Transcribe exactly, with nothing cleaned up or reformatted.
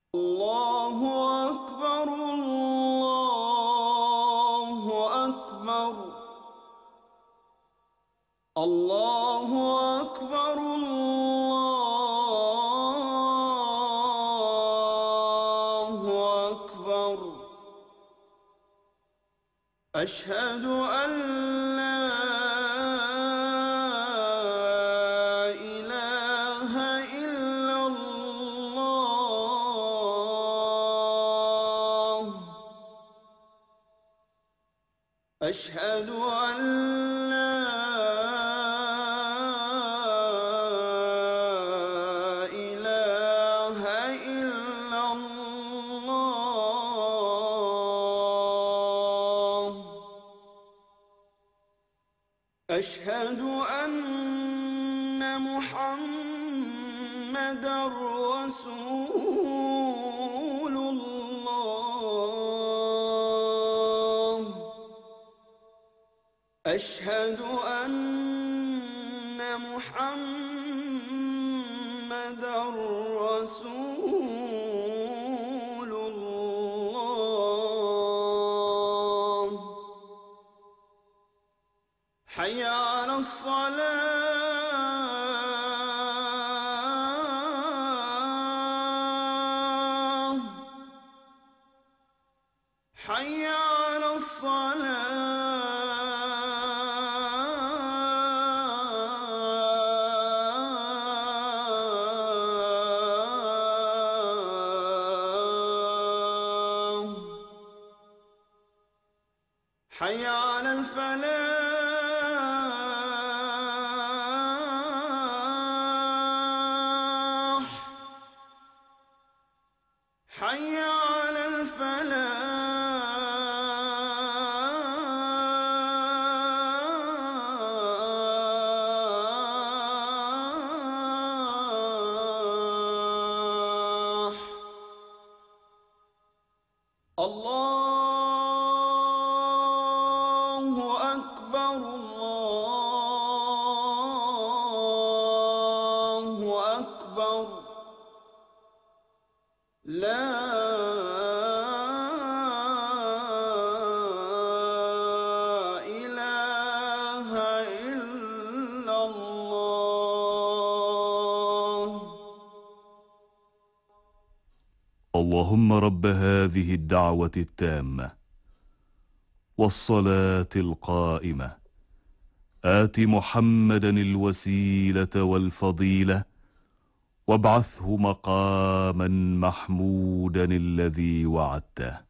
الله أكبر الله أكبر الله أكبر الله أكبر أشهد أن لا إله إلا الله أشهد أن لا إله إلا الله أشهد أن محمدًا رسول الله أشهد أن محمدًا رسول الله حي على الصلاة حي على الصلاة حي على الفلاح حي على الفلاح الله أكبر الله أكبر لا إله إلا الله اللهم رب هذه الدعوة التامة والصلاة القائمة آت محمدا الوسيلة والفضيلة وابعثه مقاما محمودا الذي وعدته.